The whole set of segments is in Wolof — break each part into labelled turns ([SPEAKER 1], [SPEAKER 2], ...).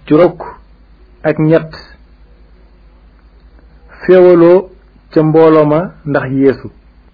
[SPEAKER 1] juróom ak ñett féewaloo ca mbooloo ma ndax Yeesu.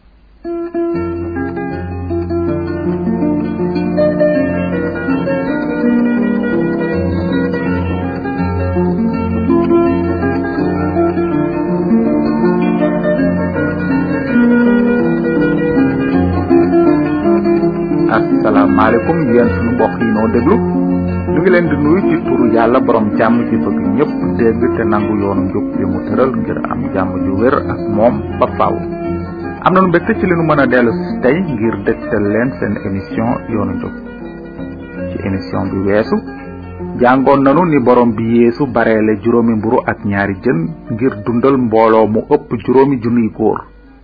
[SPEAKER 2] asalaamaaleykum yéen sunu mbokk yi noo déglu ñu ngi leen di nuyu ci turu yàlla borom jàmm ci bëgg ñëpp dégg te nangu yoonu njub bi mu tëral ngir am jàmm ju wér ak moom ba faaw. am nañu mbégte ci li nu mën a dellu si tey ngir dégtal leen seen émission yoonu njub. ci émission bi weesu jàngoon nanu ni borom bi Yeesu bareele juróomi mburu ak ñaari jën ngir dundal mbooloo mu ëpp juróomi junniy góor.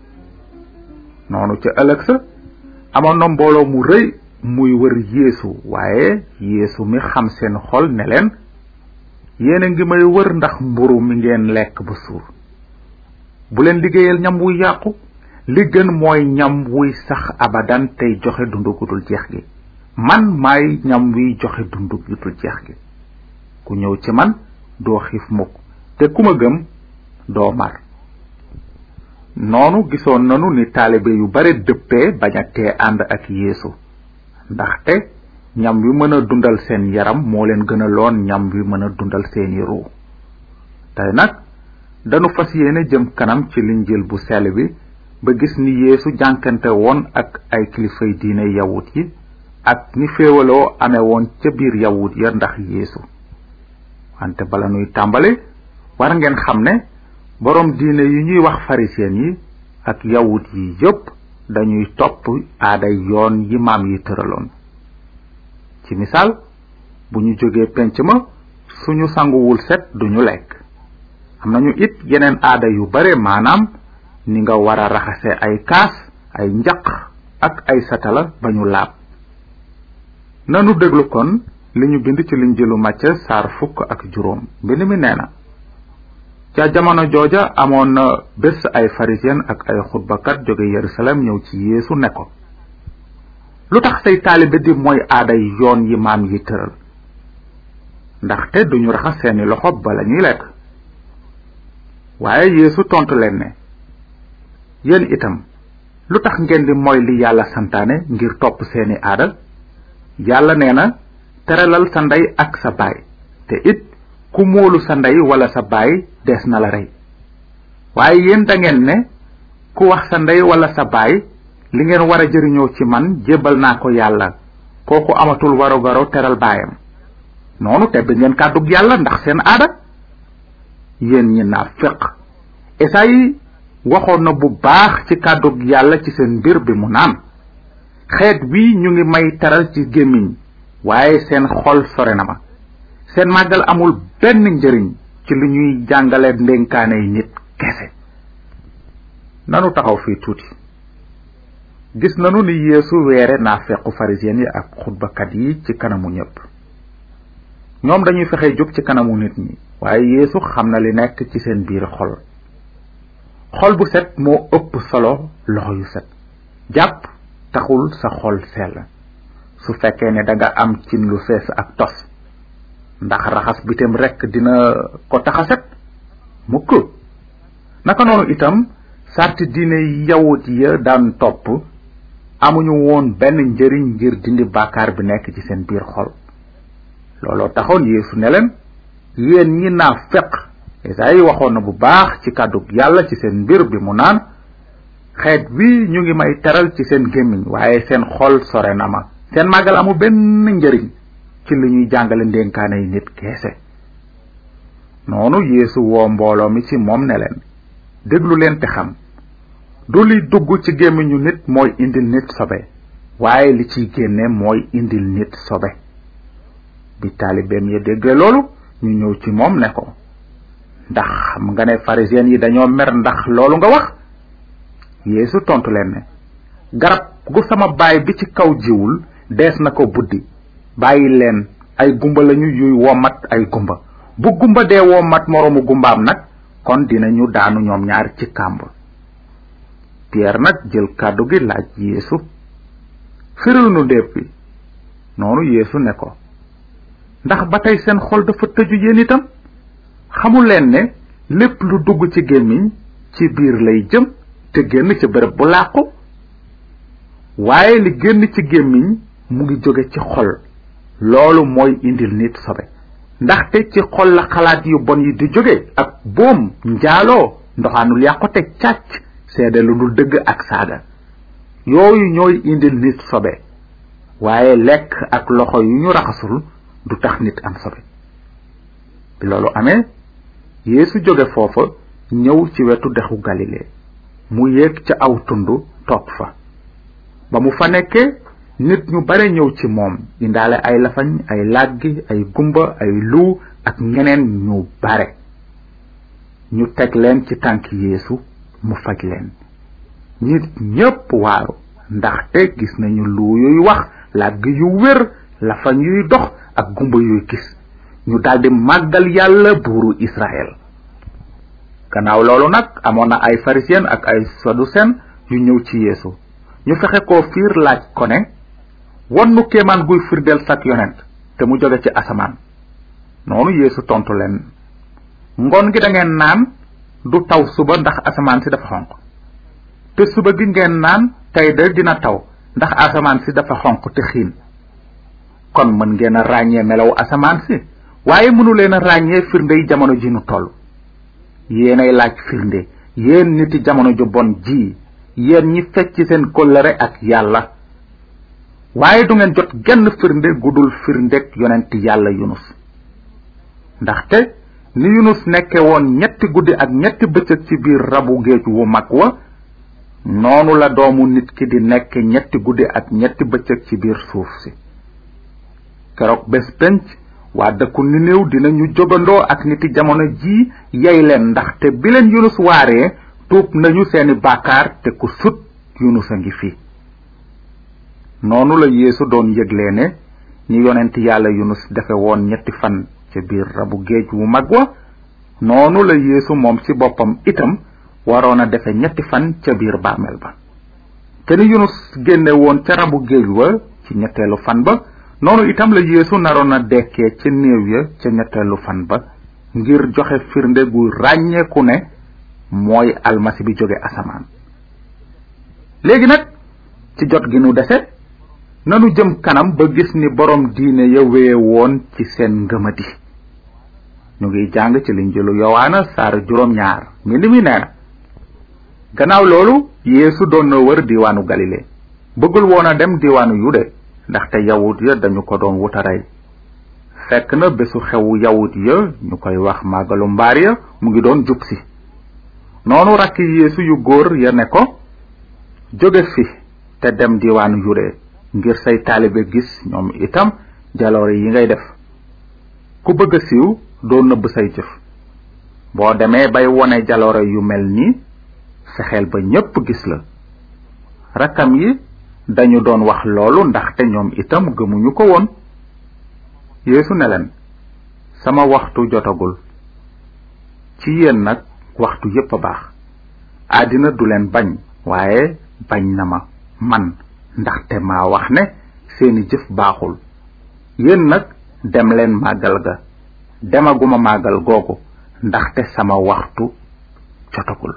[SPEAKER 2] noonu ca ëllëg sa amoon na mbooloo mu rëy muy wër Yeesu waaye Yeesu mi xam seen xol ne leen yéen a ngi may wër ndax mburu mi ngeen lekk ba suur. bu leen liggéeyal ñam wuy yàqu li gën mooy ñam wuy sax abadan tey joxe dundu gu dul jeex gi. man maay ñam wiy joxe dundu gu dul jeex gi. ku ñëw ci man doo xiif mukk te ku ma gëm doo mar. noonu gisoon nanu ni taalibe yu bare dëppee bañ a tee ànd ak Yeesu ndaxte ñam wi mën a dundal seen yaram moo leen gën a loon ñam wi mën a dundal seeni ruu. tey nag danu fas yéene jëm kanam ci linjil bu sell bi ba gis ni Yeesu jànkante woon ak ay kilifay diine yawut yi ak ni féewaloo amee woon ca biir yawut ya ndax Yeesu. wante bala nuy tàmbale war ngeen xam ne borom diine yi ñuy wax pharisien yi ak yawut yi yépp dañuy topp aaday yoon yi maam yi tëraloon. ci misaal bu ñu jógee penc ma suñu sanguwul set duñu lekk. am nañu it yeneen aada yu bare maanaam ni nga war a raxase ay kaas ay njaq ak ay satala ba ñu laab. nanu déglu kon li ñu bind ci linjilu Macë saar 15. mbind mi nee na ca jamono jooja amoon na bés ay pharisien ak ay xutbakat jóge Yerusalem ñëw ci Yeesu ne ko lu tax say taalibe di mooy aaday yoon yi maam yi tëral ndaxte duñu raxas seeni loxo bala ñuy lekk. waaye Yeesu tontu leen ne yéen itam lu tax ngeen di mooy li yàlla santaane ngir topp seeni aada. yàlla nee na teralal sa ndey ak sa baay te it ku móolu sa ndey wala sa baay des na la rey. waaye yéen da ngeen ne ku wax sa ndey wala sa baay li ngeen war a jëriñoo ci man jébbal naa ko yàlla kooku amatul waru teral baayam. noonu tedd ngeen kàddug yàlla ndax seen aada. yéen ñi naafeq. Esayi waxoon na bu baax ci kàddug yàlla ci seen mbir bi mu naan xeet wi ñu ngi may teral ci gémmiñ waaye seen xol sore na ma. seen màggal amul benn njëriñ ci li ñuy jàngale ndénkaane yi nit kese. nanu taxaw fii tuuti. gis nanu ni Yeesu weere naafequ pharisien yi ak xutbakat yi ci kanamu ñépp. ñoom dañuy fexe jub ci kanamu nit ñi waaye Yeesu xam na li nekk ci seen biir xol. xol bu set moo ëpp solo loxo yu set. jàpp taxul sa xol sell. su fekkee ne danga am cin lu fees ak tos ndax raxas bitem rekk dina ko taxa set mukk. naka noonu itam sarti diine yawut ya daan topp amuñu woon benn njëriñ ngir dindi bàkkaar bi nekk ci seen biir xol. looloo taxoon Yeesu ne leen yéen ñi naafeq. Esayi waxoon na bu baax ci kàddug yàlla ci seen mbir bi mu naan xeet wi ñu ngi may teral ci seen gémmiñ waaye seen xol sore na ma. seen màggal amul benn njëriñ ci li ñuy jàngale ndénkaane yi nit keese. noonu Yeesu woo mbooloo mi ci moom ne leen déglu leen te xam du li dugg ci gémmiñu nit mooy indil nit sobe waaye li ciy génne mooy indil nit sobe. bi taalibeem ya dégge loolu ñu ñëw ci moom ne ko ndax xam nga ne pharisien yi dañoo mer ndax loolu nga wax. Yeesu tontu leen ne garab gu sama baay bi ci kaw jiwul dees na ko buddi. bàyyi leen ay gumba lañu yuy womat ay gumba. bu gumba dee womat moroomu gumbaam nag kon dinañu daanu ñoom ñaar ci kàmb. Pierre nag jël kàddu gi laaj Yeesu firil nu ndépp bi. noonu Yeesu ne ko ndax ba tey seen xol dafa tëju yéen itam xamul leen ne lépp lu dugg ci gémmiñ ci biir lay jëm te génn ci bërëb bu làqu waaye li génn ci gémmiñ mu ngi jóge ci xol loolu mooy indil nit sobe ndaxte ci xol la xalaat yu bon yi di jóge ak boom njaaloo ndoxaanul yàqute càcc seede lu dul dëgg ak saaga yooyu ñooy indil nit sobe waaye lekk ak loxo yu ñu raxasul du tax nit am sobe bi loolu amee Yeesu jóge foofa ñëw ci wetu dexu Galile mu yéeg ca aw tund toog fa ba mu fa nekkee nit ñu bare ñëw ci moom indaale ay lafañ ay làggi ay gumba ay lu ak ñeneen ñu bare ñu teg leen ci tànk Yeesu mu faj leen nit ñépp waaru ndaxte gis nañu lu yuy wax làgg yu wér lafañ yuy dox ak gumba yuy gis ñu daldi màggal Yàlla buuru Israël gannaaw loolu nag amoon na ay pharisien ak ay saducéen yu ñëw ci Yeesu ñu fexe koo fiir laaj ko ne won nu kéemaan guy firndeel sak yonent te mu jóge ci asamaan noonu Yeesu tontu leen ngoon gi da ngeen naan du taw suba ndax asamaan si dafa xonq te suba gi ngeen naan tey de dina taw ndax asamaan si dafa xonq te xiin kon mën ngeen a ràññee melaw asamaan si waaye mënu leen a ràññee firnde yi jamono ji nu toll yéenay laaj firnde yéen niti jamono ju bon ji yéen ñi fecc seen kóllëre ak Yàlla waaye du ngeen jot genn firnde gudul firndek yonent Yàlla Yunus ndaxte ni Yunus nekke woon 3 guddi ak 3 bëccëg ci biir rabu géej wu mag wa noonu la doomu nit ki di nekk 3 guddi ak 3 bëccëg ci biir suuf si keroog bés penc waa dëkku Niniw dinañu jógandoo ak niti jamono ji yey leen ndaxte bi leen Yunus waaree tuub nañu seeni bàkkaar te ku sut Yunus a ngi fi noonu la Yeesu doon yëglee ne ñi yonent Yàlla Yunus defe woon 3 fan ca biir rabu géej wu mag wa noonu la Yeesu moom ci boppam itam waroon a defe 3 fan ca biir bàmmeel ba te ni Yunus génne woon ca rabu géej wa ci 3eelu fan ba noonu itam la Yeesu naroon a dekkee ca néew ya ca 3eelu fan ba ngir joxe firnde gu ràññeeku ne mooy almasi bi jóge asamaan léegi nag ci jot gi nu dese nanu jëm kanam ba gis ni borom diine ya wéye woon ci seen ngëmadi ñu ngi jàng ci Linjilu Yowaana saar 2 mbind mi nee na gannaaw loolu Yeesu doon na wër diwaanu Galile bëggul woon a dem diwaanu Yude ndaxte yawut ya dañu ko doon wuta rey fekk na bésu xewu yawut ya ñu koy wax màggalu mbaar ya mu ngi doon jub si noonu rakki Yeesu yu góor ya ne ko jóge fi te dem diwaanu Yude ngir say taalibe gis ñoom itam jaloore yi ngay def ku bëgg a siiw doo nëbb say jëf boo demee bay wone jaloore yu mel nii fexeel ba ñépp gis la rakkam yi dañu doon wax loolu ndaxte ñoom itam gëmuñu ko woon Yeesu ne leen sama waxtu jotagul ci yéen nag waxtu yépp a baax àddina du leen bañ waaye bañ na ma man ndaxte maa wax ne seeni jëf baaxul yéen nag dem leen màggal ga demaguma màggal googu ndaxte sama waxtu jotagul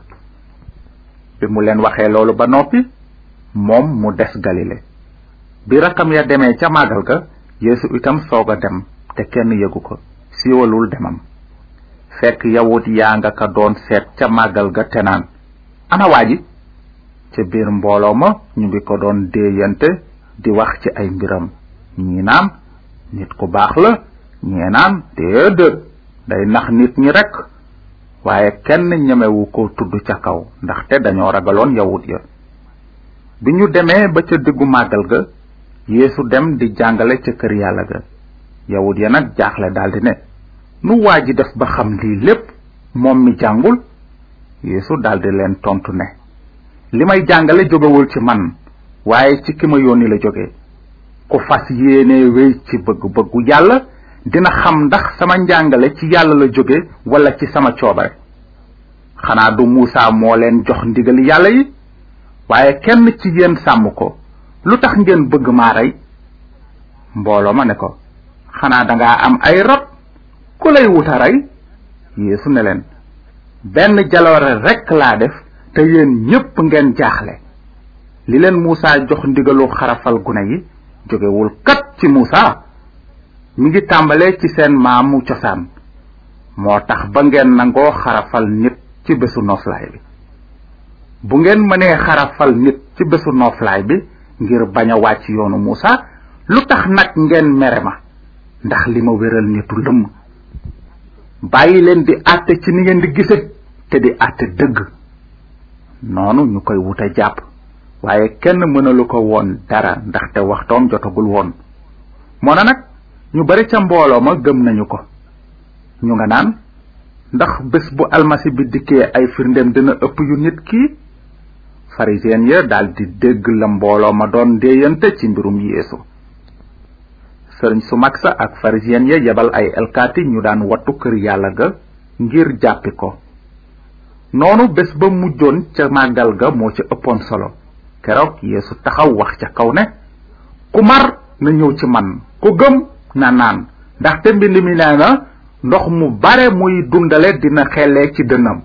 [SPEAKER 2] bi mu leen waxee loolu ba noppi moom mu des Galile bi rakkam ya demee ca màggal ga Yeesu itam soog a dem te kenn yëgu ko siiwalul demam fekk yawut yaa nga ka doon seet ca màggal ga te naan ana waa ji ca biir mbooloo ma ñu ngi ko doon déeyante di wax ci ay mbiram ñii naan nit ku baax la ñee naan déedéet day nax nit ñi rekk waaye kenn ñemewu ko tudd ca kaw ndaxte dañoo ragaloon yawut ya bi ñu demee ba ca diggu màggal ga Yeesu dem di jàngale ca kër Yàlla ga yawut ya nag jaaxle daldi ne nu waa ji def ba xam lii lépp moom mi jàngul Yeesu daldi leen tontu ne li may jàngale jógewul ci man waaye ci ki ma yónni la jóge ku fas yéene wéy ci bëgg-bëggu Yàlla dina xam ndax sama njàngale ci Yàlla la jóge wala ci sama coobare xanaa du Muusaa moo leen jox ndigali Yàlla yi waaye kenn ci yéen sàmm ko lu tax ngeen bëgg maa rey mbooloo ma ne ko xanaa dangaa am ay rab ku lay wuta rey Yeesu ne leen benn jaloore rekk laa def te yéen ñépp ngeen jaaxle li leen Muusaa jox ndigalu xarafal gune yi jógewul kat ci Muusaa mi ngi tàmbalee ci seen maamu cosaan moo tax ba ngeen nangoo xarafal nit ci bésu nooflaay bi bu ngeen mënee xarafal nit ci bésu nooflaay bi ngir bañ a wàcc yoonu Muusaa lu tax nag ngeen mere ma ndax li ma wéral nitu lëmm bàyyi leen di àtte ci ni ngeen di gise te di àtte dëgg noonu ñu koy wute jàpp waaye kenn mënalu ko woon dara ndaxte waxtoom jotagul woon moo na nag ñu bari ca mbooloo ma gëm nañu ko ñu nga naan ndax bés bu almasi bi dikkee ay firndeem dina ëpp yu nit kii pharisien ya daldi dégg la mbooloo ma doon déeyante ci mbirum Yeesu sëriñ su mag sa ak pharisien ya yebal ay alkaati ñu daan wattu kër yàlla ga ngir jàppi ko noonu bés ba mujjoon ca màggal ga moo ca ëppoon solo keroog Yeesu taxaw wax ca kaw ne ku mar na ñëw ci man ku gëm na naan ndaxte mbind mi nee na ndox mu bare muy dundale dina xellee ci dënnam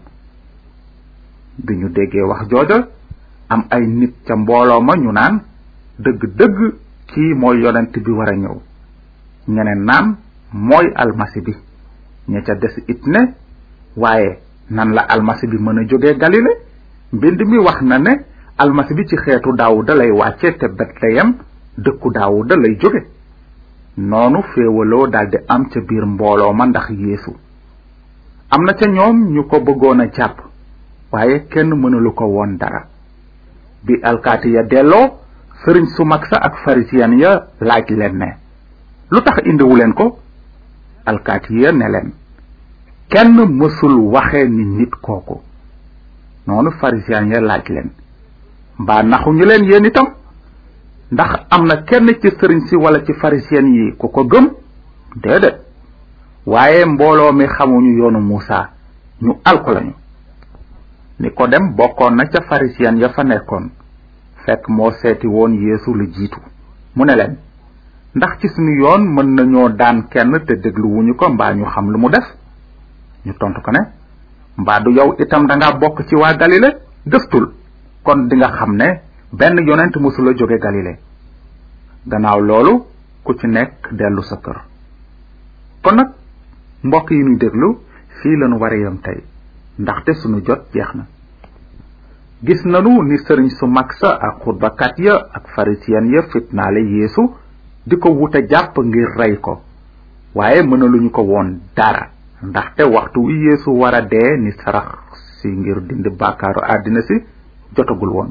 [SPEAKER 2] bi ñu déggee wax jooja am ay nit ca mbooloo ma ñu naan dëgg-dëgg kii mooy yonent bi war a ñëw ñeneen naan mooy almasi bi ña ca des it ne waaye nan la almasi bi mën a jóge Galile mbind mi wax na ne almasi bi ci xeetu Daawuda lay wàcce te Betleyem dëkku Daawuda lay jóge noonu féewaloo daldi am ca biir mbooloo ma ndax Yeesu am na ca ñoom ñu ko bëggoon a jàpp waaye kenn mënulu ko woon dara bi alkaati ya delloo sëriñ su mag sa ak farisiyen ya laaj leen ne lu tax indiwu leen ko alkaati ya ne leen kenn mësul waxe ni nit kooku noonu farisiyen ya laaj leen mbaa naxuñu leen yéen itam ndax am na kenn ci sëriñ si wala ci farisiyen yi ku ko gëm déedéet waaye mbooloo mi xamuñu yoonu Muusaa ñu alko lañu Nikodem bokkoon na ca farisiyen ya fa nekkoon fekk moo seeti woon Yeesu lu jiitu mu ne leen ndax ci suñu yoon mën nañoo daan kenn te dégluwuñu ko mbaa ñu xam lu mu def ñu tontu ko ne mbaa du yow itam danga bokk ci waa Galile gëstul kon dinga xam ne benn yonent mësula jóge Galile gannaaw loolu ku ci nekk dellu sa kër kon nag mbokk yi ñuy déglu fii lañu wara yam tey ndaxte sunu jot jeex na gis nanu ni sëriñ su mag sa ak xutbakat ya ak farisiyen ya fitnaale Yeesu di ko wuta jàpp ngir rey ko waaye mënaluñu ko woon dara ndaxte waxtu wi Yeesu wara dee ni sarax si ngir dindi bàkkaaru àddina si jotagul woon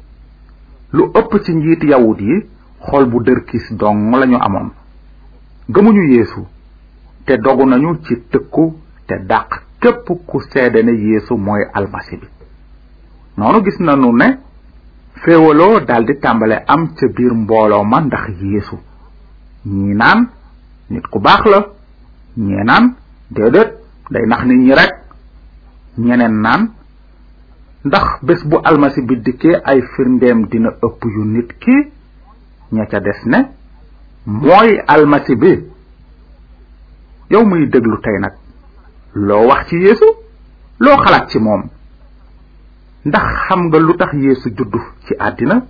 [SPEAKER 2] lu ëpp ci njiit yawut yi xol bu dërkis dong lañu amoon gëmuñu Yeesu te dogu nañu ci tëkku te dàq képp ku seede ne Yeesu mooy almasi bi noonu gis nañu ne féewaloo daldi tàmbale am ca biir mbooloo ma ndax Yeesu ñii naan nit ku baax la ñee naan déedéet day nax nit ñi rekk ñeneen naan ndax bés bu almasi bi dikkee ay firndeem dina ëpp yu nit ki ña ca des ne mooy almasi bi yow muy déglu tey nag loo wax ci Yeesu loo xalaat ci moom ndax xam nga lu tax Yeesu juddu ci àddina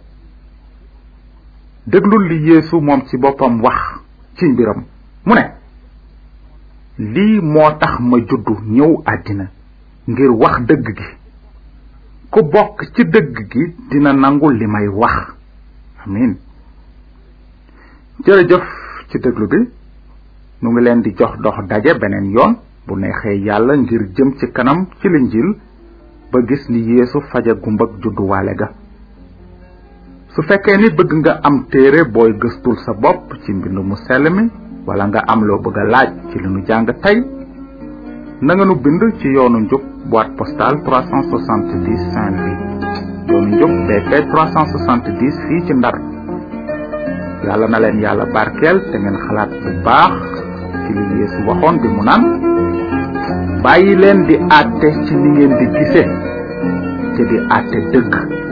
[SPEAKER 2] déglul li Yeesu moom ci boppam wax ci mbiram mu ne lii moo tax ma juddu ñëw àddina ngir wax dëgg gi ku bokk ci dëgg gi dina nangu li may wax amin jërëjëf ci déglu bi nu ngi leen di jox dox daje beneen yoon bu neexee yàlla ngir jëm ci kanam ci Linjiil ba gis ni Yeesu faja gumbag judduwaale ga su fekkee ni bëgg nga am téere booy gëstul sa bopp ci mbind mu sell mi wala nga am loo bëgg a laaj ci li nu jàng tey na nga nu bind ci yoonu njub boîte postale 370 Saint-Louis yoonu njub BP 370 fii ci Ndar yàlla na leen yàlla barkeel te ngeen xalaat bu baax ci li Yeesu waxoon bi mu naan bàyyi leen di àtte ci ni ngeen di gise te di àtte dëgg